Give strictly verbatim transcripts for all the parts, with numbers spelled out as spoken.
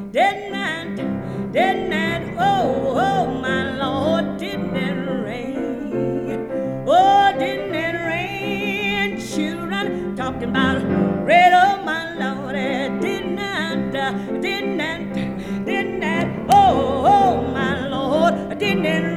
didn't it, didn't it, oh, oh, my Lord, didn't it rain? Oh, didn't it rain? Children talking about red, oh, my Lord, didn't it, didn't it, didn't it, oh, oh, my Lord, didn't it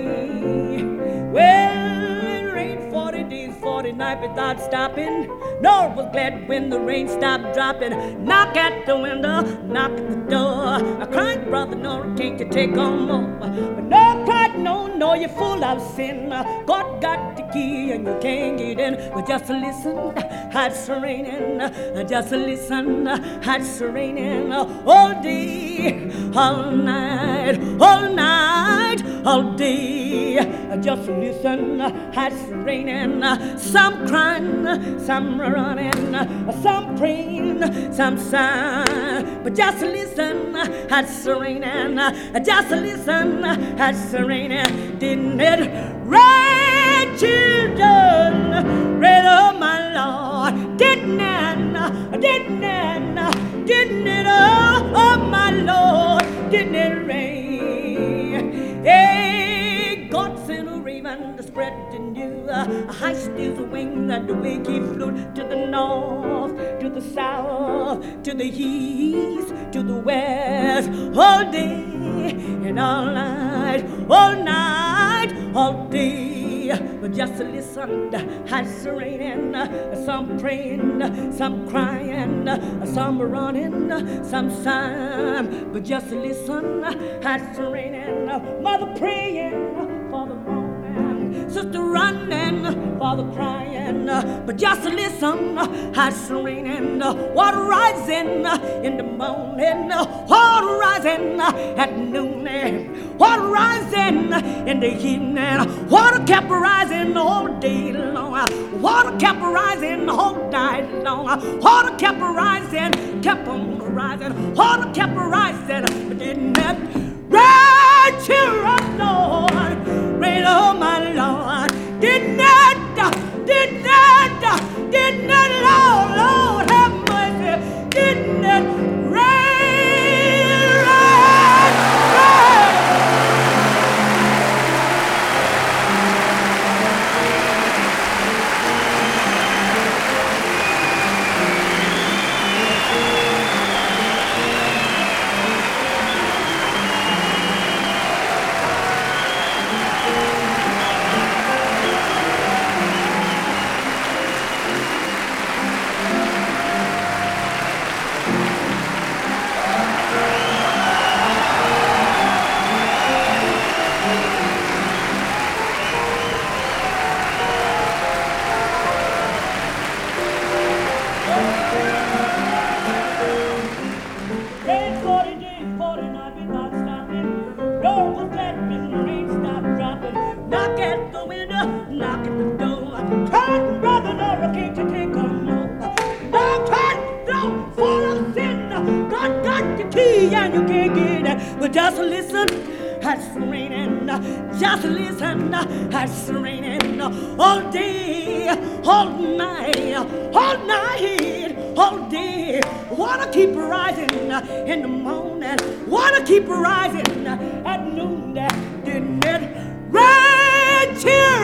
rain? Well, it rained forty days, forty nights without stopping. Lord was glad when the rain stopped dropping. Knock at the window, knock at the door. I cried, brother, no, can't you take on more? But no, cried, no, no, you're full of sin. God got the key and you can't get in. But just listen, it's raining. Just listen, it's raining all day, all night, all night, all day. Just listen, it's raining. Some crying, some running, some praying, some sighing. But just listen, it's raining. Just listen, it's raining. Didn't it rain, children? Rain, oh my Lord. Didn't it? Didn't it? Didn't it? Oh, oh my Lord. Didn't it rain? Hey, God sent a raven to spread the news. A high steel's wing that the way he flew to the north, to the south, to the east, to the west, all day and all night, all night, all day. But just listen, it's raining, some praying, some crying, some running, some sighing. But just listen, it's raining, mother praying for the morning, sister running, father crying. But just listen, it's raining, water rising in the morning, water rising at noon, water rising in the evening, water kept rising all day long, water kept rising all night long, water kept rising, kept on rising, water kept rising. But didn't it rain, children, Lord, rain, oh my Lord? Didn't it, didn't it, didn't it, Lord, Lord have mercy? Didn't it rain, rain, rain? And you can't get it, but just listen, it's raining. Just listen, it's raining all day, all night, all night, all day. Wanna keep rising in the morning, wanna keep rising at noon. Didn't it rain,